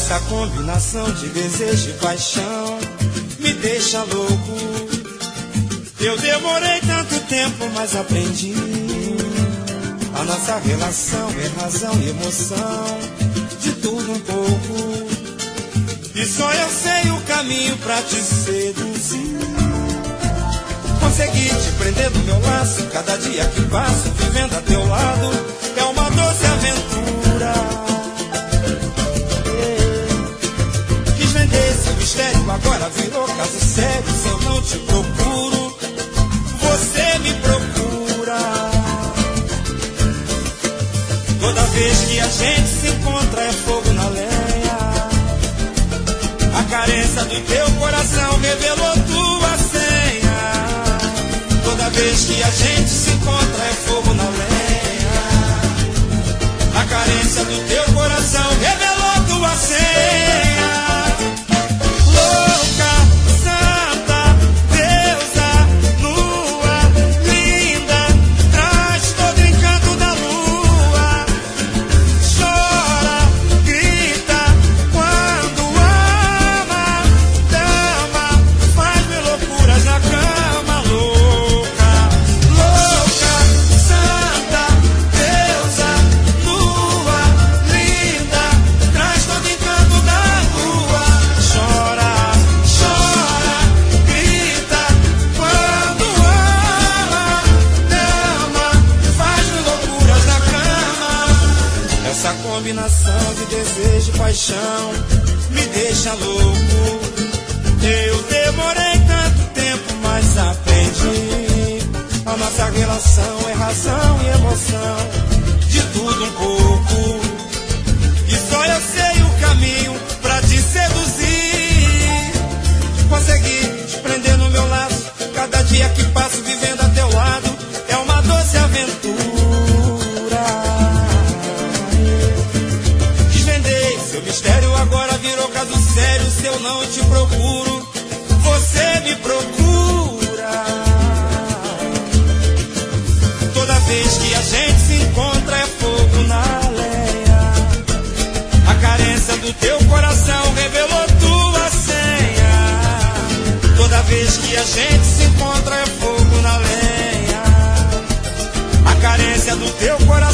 Essa combinação de desejo e paixão me deixa louco. Eu demorei tanto tempo, mas aprendi. A nossa relação é razão e emoção, de tudo um pouco. E só eu sei o caminho pra te seduzir. Consegui te prender no meu laço, cada dia que passo vivendo a teu lado é uma doce aventura. Quis vender esse mistério, agora virou caso sério. Se eu não te procuro, você me procura. Toda vez que a gente se encontra é fogo na lenha. A carência do teu coração revelou tua senha. Toda vez que a gente se encontra é fogo na lenha. A carência do teu coração revelou tua senha. Louca, santa, deusa, nua, linda, traz todo o encanto da lua. Chora, grita, quando ama, dama, faz mil loucuras na cama. Louca, louca, santa, deusa, nua, linda, traz todo o encanto da lua. Chora, chora, grita, quando ama, dama, faz mil loucuras na cama. Essa combinação de desejo e paixão me deixa louco. Eu demorei tanto tempo, mas aprendi. A nossa relação é razão e emoção, de tudo um pouco. E só eu sei o caminho pra te seduzir. Consegui te prender no meu laço, cada dia que passo vivendo a teu lado é uma doce aventura. Desvendei seu mistério, agora virou caso sério. Se eu não te procuro, você me procura. Toda vez que a gente se encontra é fogo na lenha. A carência do teu coração revelou tua senha. Toda vez que a gente se encontra é fogo na lenha. A carência do teu coração